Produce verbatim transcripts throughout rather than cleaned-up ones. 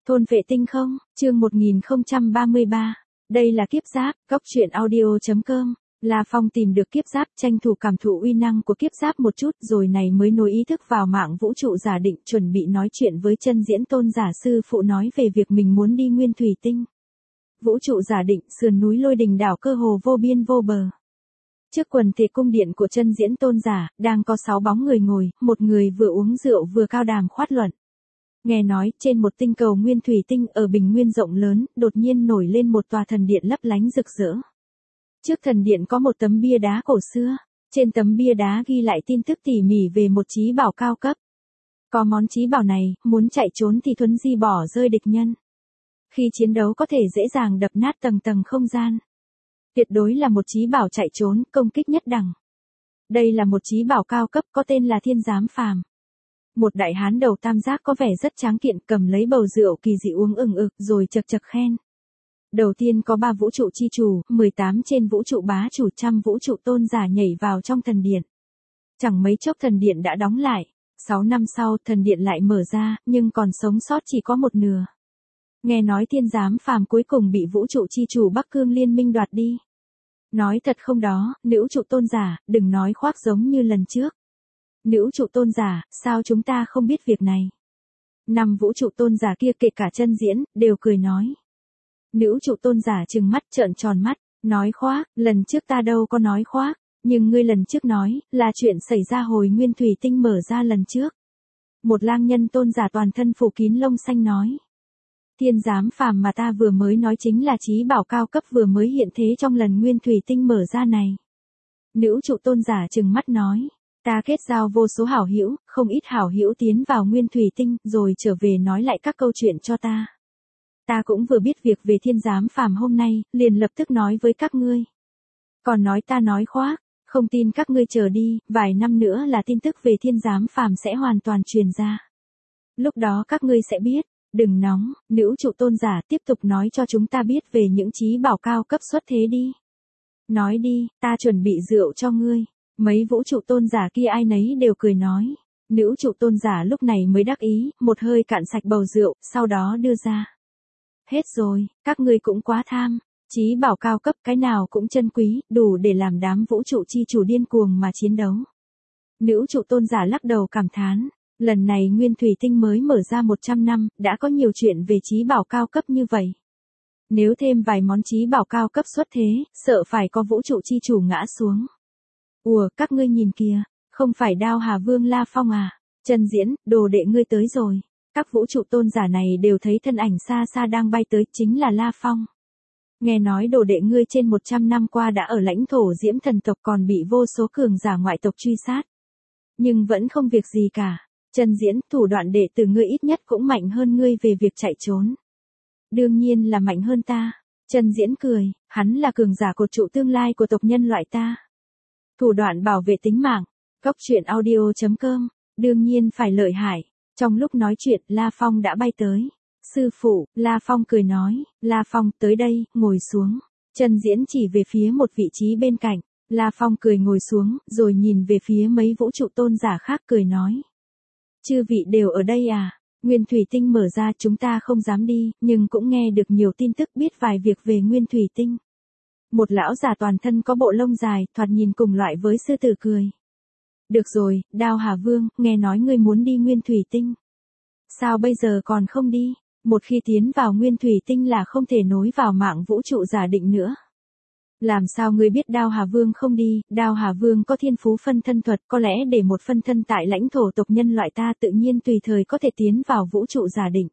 Thôn vệ tinh không, chương một nghìn không trăm ba mươi ba. Đây là kiếp giáp, góc truyện audio chấm com. La Phong tìm được kiếp giáp, tranh thủ cảm thụ uy năng của kiếp giáp một chút rồi này mới nối ý thức vào mạng vũ trụ giả định, chuẩn bị nói chuyện với chân diễn tôn giả sư phụ nói về việc mình muốn đi nguyên thủy tinh. Vũ trụ giả định, sườn núi lôi đình đảo cơ hồ vô biên vô bờ. Trước quần thể cung điện của chân diễn tôn giả, đang có sáu bóng người ngồi, một người vừa uống rượu vừa cao đàm khoát luận. Nghe nói, trên một tinh cầu nguyên thủy tinh ở bình nguyên rộng lớn, đột nhiên nổi lên một tòa thần điện lấp lánh rực rỡ. Trước thần điện có một tấm bia đá cổ xưa, trên tấm bia đá ghi lại tin tức tỉ mỉ về một chí bảo cao cấp. Có món chí bảo này, muốn chạy trốn thì thuấn di bỏ rơi địch nhân. Khi chiến đấu có thể dễ dàng đập nát tầng tầng không gian. Tuyệt đối là một chí bảo chạy trốn, công kích nhất đẳng. Đây là một chí bảo cao cấp có tên là Thiên Giám Phàm. Một đại hán đầu tam giác có vẻ rất tráng kiện, cầm lấy bầu rượu kỳ dị uống ừng ực rồi chật chật khen. Đầu tiên có ba vũ trụ chi chủ, mười tám trên vũ trụ bá chủ, trăm vũ trụ tôn giả nhảy vào trong thần điện. Chẳng mấy chốc thần điện đã đóng lại. Sáu năm sau thần điện lại mở ra, nhưng còn sống sót chỉ có một nửa. Nghe nói Thiên Giám Phàm cuối cùng bị vũ trụ chi chủ Bắc Cương Liên minh đoạt đi. Nói thật không đó, nữ trụ tôn giả, đừng nói khoác giống như lần trước. Nữ trụ tôn giả, sao chúng ta không biết việc này? Năm vũ trụ tôn giả kia kể cả chân diễn, đều cười nói. Nữ trụ tôn giả trừng mắt trợn tròn mắt, nói khoác, lần trước ta đâu có nói khoác, nhưng ngươi lần trước nói, là chuyện xảy ra hồi nguyên thủy tinh mở ra lần trước. Một lang nhân tôn giả toàn thân phủ kín lông xanh nói. Thiên Giám Phàm mà ta vừa mới nói chính là chí bảo cao cấp vừa mới hiện thế trong lần nguyên thủy tinh mở ra này. Nữ trụ tôn giả trừng mắt nói. Ta kết giao vô số hảo hữu, không ít hảo hữu tiến vào nguyên thủy tinh, rồi trở về nói lại các câu chuyện cho ta. Ta cũng vừa biết việc về Thiên Giám Phàm hôm nay, liền lập tức nói với các ngươi. Còn nói ta nói khoác, không tin các ngươi chờ đi, vài năm nữa là tin tức về Thiên Giám Phàm sẽ hoàn toàn truyền ra. Lúc đó các ngươi sẽ biết, đừng nóng, nữ trụ tôn giả tiếp tục nói cho chúng ta biết về những chí bảo cao cấp xuất thế đi. Nói đi, ta chuẩn bị rượu cho ngươi. Mấy vũ trụ tôn giả kia ai nấy đều cười nói. Nữ trụ tôn giả lúc này mới đắc ý, một hơi cạn sạch bầu rượu, sau đó đưa ra. Hết rồi, các ngươi cũng quá tham. Chí bảo cao cấp cái nào cũng chân quý, đủ để làm đám vũ trụ chi chủ điên cuồng mà chiến đấu. Nữ trụ tôn giả lắc đầu cảm thán. Lần này nguyên thủy tinh mới mở ra một trăm năm, đã có nhiều chuyện về chí bảo cao cấp như vậy. Nếu thêm vài món chí bảo cao cấp xuất thế, sợ phải có vũ trụ chi chủ ngã xuống. Ủa, các ngươi nhìn kìa, không phải Đao Hà Vương La Phong à? Chân diễn, đồ đệ ngươi tới rồi. Các vũ trụ tôn giả này đều thấy thân ảnh xa xa đang bay tới, chính là La Phong. Nghe nói đồ đệ ngươi trên một trăm năm qua đã ở lãnh thổ Diễm thần tộc còn bị vô số cường giả ngoại tộc truy sát. Nhưng vẫn không việc gì cả. Chân diễn, thủ đoạn đệ tử ngươi ít nhất cũng mạnh hơn ngươi về việc chạy trốn. Đương nhiên là mạnh hơn ta. Chân diễn cười, hắn là cường giả cột trụ tương lai của tộc nhân loại ta. Thủ đoạn bảo vệ tính mạng. Góc truyện audio chấm com. Đương nhiên phải lợi hại. Trong lúc nói chuyện, La Phong đã bay tới. Sư phụ, La Phong cười nói. La Phong, tới đây, ngồi xuống. Chân diễn chỉ về phía một vị trí bên cạnh. La Phong cười ngồi xuống, rồi nhìn về phía mấy vũ trụ tôn giả khác cười nói. Chư vị đều ở đây à? Nguyên thủy tinh mở ra chúng ta không dám đi, nhưng cũng nghe được nhiều tin tức biết vài việc về nguyên thủy tinh. Một lão già toàn thân có bộ lông dài, thoạt nhìn cùng loại với sư tử cười. Được rồi, Đao Hà Vương, nghe nói ngươi muốn đi nguyên thủy tinh. Sao bây giờ còn không đi? Một khi tiến vào nguyên thủy tinh là không thể nối vào mạng vũ trụ giả định nữa. Làm sao ngươi biết Đao Hà Vương không đi? Đao Hà Vương có thiên phú phân thân thuật, có lẽ để một phân thân tại lãnh thổ tộc nhân loại ta tự nhiên tùy thời có thể tiến vào vũ trụ giả định.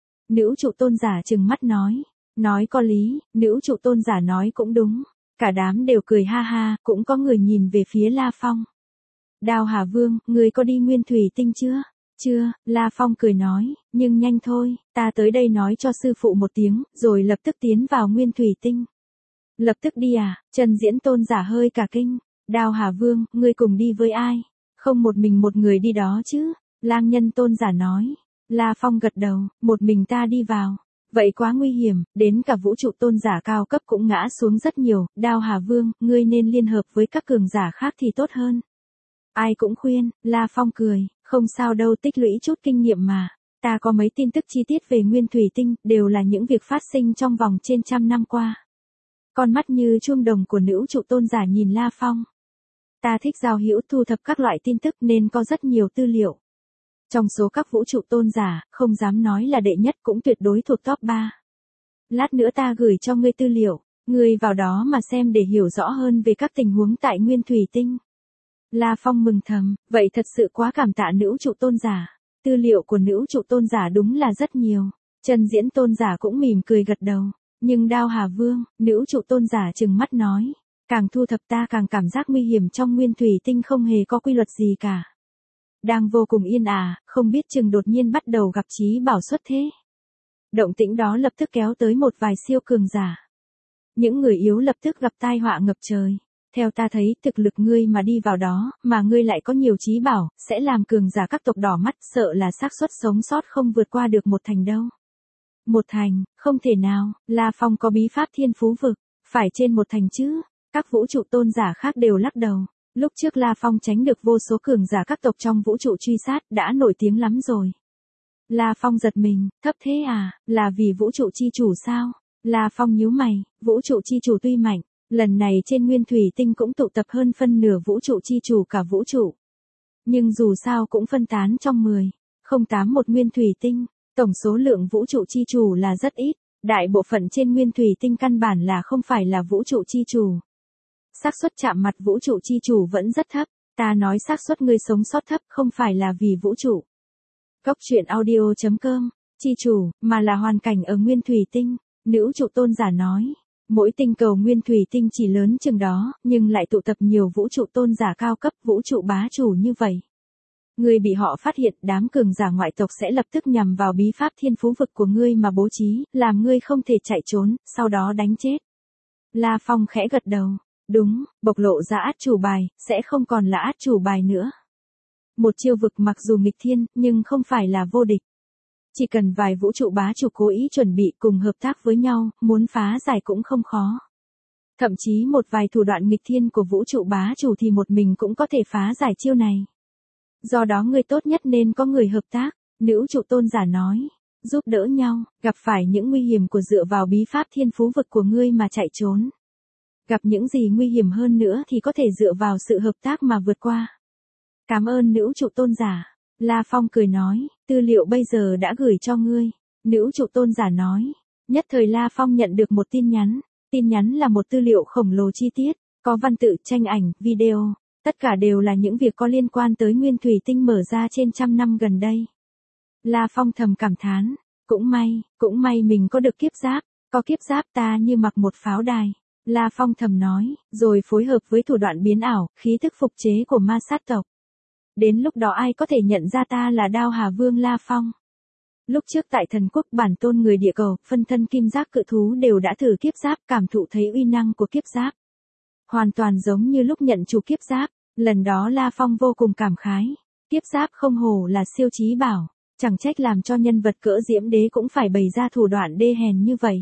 Nữ trụ tôn giả trừng mắt nói. Nói có lý, nữ trụ tôn giả nói cũng đúng. Cả đám đều cười ha ha, cũng có người nhìn về phía La Phong. Đao Hà Vương, ngươi có đi nguyên thủy tinh chưa? Chưa, La Phong cười nói, nhưng nhanh thôi, ta tới đây nói cho sư phụ một tiếng, rồi lập tức tiến vào nguyên thủy tinh. Lập tức đi à? Chân diễn tôn giả hơi cả kinh. Đao Hà Vương, ngươi cùng đi với ai? Không một mình một người đi đó chứ? Lang nhân tôn giả nói. La Phong gật đầu, một mình ta đi vào. Vậy quá nguy hiểm, đến cả vũ trụ tôn giả cao cấp cũng ngã xuống rất nhiều. Đao Hà Vương, ngươi nên liên hợp với các cường giả khác thì tốt hơn. Ai cũng khuyên, La Phong cười, không sao đâu, tích lũy chút kinh nghiệm mà. Ta có mấy tin tức chi tiết về nguyên thủy tinh, đều là những việc phát sinh trong vòng trên trăm năm qua. Con mắt như chuông đồng của nữ trụ tôn giả nhìn La Phong. Ta thích giao hữu thu thập các loại tin tức nên có rất nhiều tư liệu. Trong số các vũ trụ tôn giả, không dám nói là đệ nhất cũng tuyệt đối thuộc top ba. Lát nữa ta gửi cho ngươi tư liệu, ngươi vào đó mà xem để hiểu rõ hơn về các tình huống tại nguyên thủy tinh. La Phong mừng thầm, vậy thật sự quá cảm tạ nữ trụ tôn giả. Tư liệu của nữ trụ tôn giả đúng là rất nhiều. Chân diễn tôn giả cũng mỉm cười gật đầu. Nhưng Đao Hà Vương, nữ trụ tôn giả trừng mắt nói. Càng thu thập ta càng cảm giác nguy hiểm trong nguyên thủy tinh không hề có quy luật gì cả. Đang vô cùng yên ả, không biết chừng đột nhiên bắt đầu gặp chí bảo xuất thế. Động tĩnh đó lập tức kéo tới một vài siêu cường giả. Những người yếu lập tức gặp tai họa ngập trời. Theo ta thấy, thực lực ngươi mà đi vào đó, mà ngươi lại có nhiều chí bảo, sẽ làm cường giả các tộc đỏ mắt, sợ là xác suất sống sót không vượt qua được một thành đâu. Một thành, không thể nào, La Phong có bí pháp thiên phú vực, phải trên một thành chứ. Các vũ trụ tôn giả khác đều lắc đầu. Lúc trước La Phong tránh được vô số cường giả các tộc trong vũ trụ truy sát, đã nổi tiếng lắm rồi. La Phong giật mình, thấp thế à, là vì vũ trụ chi chủ sao? La Phong nhíu mày, vũ trụ chi chủ tuy mạnh, lần này trên nguyên thủy tinh cũng tụ tập hơn phân nửa vũ trụ chi chủ cả vũ trụ. Nhưng dù sao cũng phân tán trong mười, không tám một nguyên thủy tinh, tổng số lượng vũ trụ chi chủ là rất ít, đại bộ phận trên nguyên thủy tinh căn bản là không phải là vũ trụ chi chủ. Xác suất chạm mặt vũ trụ chi chủ vẫn rất thấp, ta nói xác suất ngươi sống sót thấp không phải là vì vũ trụ. Góc truyện audio chấm com, chi chủ, mà là hoàn cảnh ở nguyên thủy tinh, nữ trụ tôn giả nói. Mỗi tinh cầu nguyên thủy tinh chỉ lớn chừng đó, nhưng lại tụ tập nhiều vũ trụ tôn giả cao cấp vũ trụ bá chủ như vậy. Ngươi bị họ phát hiện, đám cường giả ngoại tộc sẽ lập tức nhằm vào bí pháp thiên phú vực của ngươi mà bố trí, làm ngươi không thể chạy trốn, sau đó đánh chết. La Phong khẽ gật đầu. Đúng, bộc lộ ra át chủ bài, sẽ không còn là át chủ bài nữa. Một chiêu vực mặc dù nghịch thiên, nhưng không phải là vô địch. Chỉ cần vài vũ trụ bá chủ cố ý chuẩn bị cùng hợp tác với nhau, muốn phá giải cũng không khó. Thậm chí một vài thủ đoạn nghịch thiên của vũ trụ bá chủ thì một mình cũng có thể phá giải chiêu này. Do đó người tốt nhất nên có người hợp tác, nữ trụ tôn giả nói. Giúp đỡ nhau, gặp phải những nguy hiểm của dựa vào bí pháp thiên phú vực của ngươi mà chạy trốn. Gặp những gì nguy hiểm hơn nữa thì có thể dựa vào sự hợp tác mà vượt qua. Cảm ơn nữ trụ tôn giả. La Phong cười nói, tư liệu bây giờ đã gửi cho ngươi. Nữ trụ tôn giả nói. Nhất thời La Phong nhận được một tin nhắn. Tin nhắn là một tư liệu khổng lồ chi tiết, có văn tự, tranh ảnh, video. Tất cả đều là những việc có liên quan tới nguyên thủy tinh mở ra trên trăm năm gần đây. La Phong thầm cảm thán. Cũng may, cũng may mình có được kiếp giáp. Có kiếp giáp ta như mặc một pháo đài. La Phong thầm nói, rồi phối hợp với thủ đoạn biến ảo, khí thức phục chế của ma sát tộc. Đến lúc đó ai có thể nhận ra ta là Đao Hà Vương La Phong. Lúc trước tại thần quốc bản tôn người địa cầu, phân thân kim giác cự thú đều đã thử kiếp giáp, cảm thụ thấy uy năng của kiếp giáp. Hoàn toàn giống như lúc nhận chủ kiếp giáp, lần đó La Phong vô cùng cảm khái. Kiếp giáp không hổ là siêu chí bảo, chẳng trách làm cho nhân vật cỡ Diễm Đế cũng phải bày ra thủ đoạn đê hèn như vậy.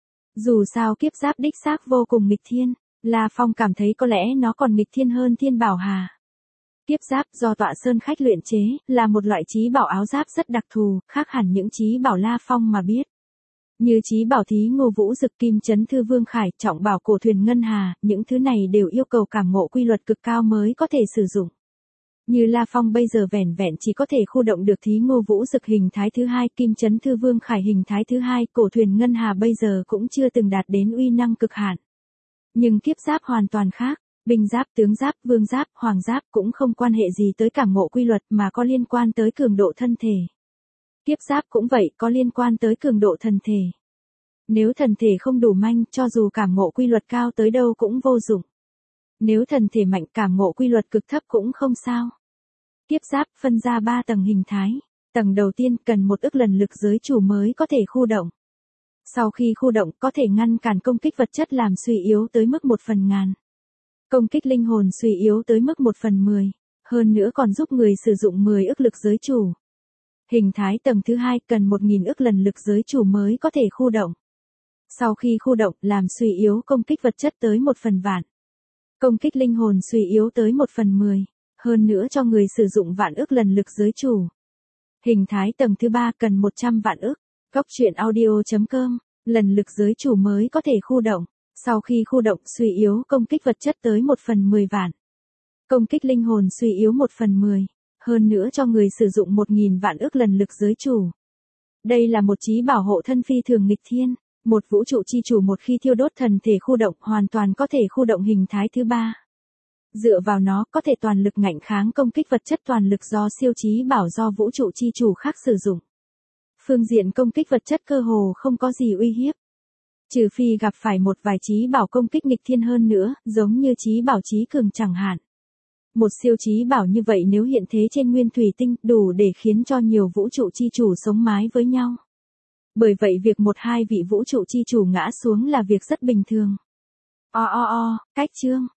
Dù sao kiếp giáp đích xác vô cùng nghịch thiên, La Phong cảm thấy có lẽ nó còn nghịch thiên hơn Thiên Bảo Hà. Kiếp giáp do Tọa Sơn Khách luyện chế, là một loại chí bảo áo giáp rất đặc thù, khác hẳn những chí bảo La Phong mà biết. Như chí bảo Thí Ngô Vũ Dực, Kim Chấn Thư Vương Khải, trọng bảo Cổ Thuyền Ngân Hà, những thứ này đều yêu cầu cảm ngộ quy luật cực cao mới có thể sử dụng. Như La Phong bây giờ vẻn vẹn chỉ có thể khu động được Thí Ngô Vũ Dực hình thái thứ hai, Kim Chấn Thư Vương Khải hình thái thứ hai, Cổ Thuyền Ngân Hà bây giờ cũng chưa từng đạt đến uy năng cực hạn. Nhưng kiếp giáp hoàn toàn khác, binh giáp, tướng giáp, vương giáp, hoàng giáp cũng không quan hệ gì tới cảm ngộ quy luật mà có liên quan tới cường độ thân thể. Kiếp giáp cũng vậy, có liên quan tới cường độ thần thể. Nếu thần thể không đủ manh, cho dù cảm ngộ quy luật cao tới đâu cũng vô dụng. Nếu thần thể mạnh, cảm ngộ quy luật cực thấp cũng không sao. Kiếp giáp phân ra ba tầng hình thái. Tầng đầu tiên cần một ức lần lực giới chủ mới có thể khu động. Sau khi khu động có thể ngăn cản công kích vật chất làm suy yếu tới mức một phần ngàn. Công kích linh hồn suy yếu tới mức một phần mười. Hơn nữa còn giúp người sử dụng mười ức lực giới chủ. Hình thái tầng thứ hai cần một nghìn ức lần lực giới chủ mới có thể khu động. Sau khi khu động làm suy yếu công kích vật chất tới một phần vạn. Công kích linh hồn suy yếu tới một phần mười. Hơn nữa cho người sử dụng vạn ức lần lực giới chủ. Hình thái tầng thứ ba cần một trăm vạn ức. Góc truyện audio.com, lần lực giới chủ mới có thể khu động. Sau khi khu động suy yếu công kích vật chất tới một phần mười vạn. Công kích linh hồn suy yếu một phần mười. Hơn nữa cho người sử dụng một nghìn vạn ức lần lực giới chủ. Đây là một chí bảo hộ thân phi thường nghịch thiên. Một vũ trụ chi chủ một khi thiêu đốt thần thể khu động hoàn toàn có thể khu động hình thái thứ ba. Dựa vào nó có thể toàn lực ngạnh kháng công kích vật chất toàn lực do siêu chí bảo do vũ trụ chi chủ khác sử dụng. Phương diện công kích vật chất cơ hồ không có gì uy hiếp. Trừ phi gặp phải một vài chí bảo công kích nghịch thiên hơn nữa, giống như chí bảo chí cường chẳng hạn. Một siêu chí bảo như vậy nếu hiện thế trên nguyên thủy tinh đủ để khiến cho nhiều vũ trụ chi chủ sống mái với nhau. Bởi vậy việc một hai vị vũ trụ chi chủ ngã xuống là việc rất bình thường. O o o, cách chương.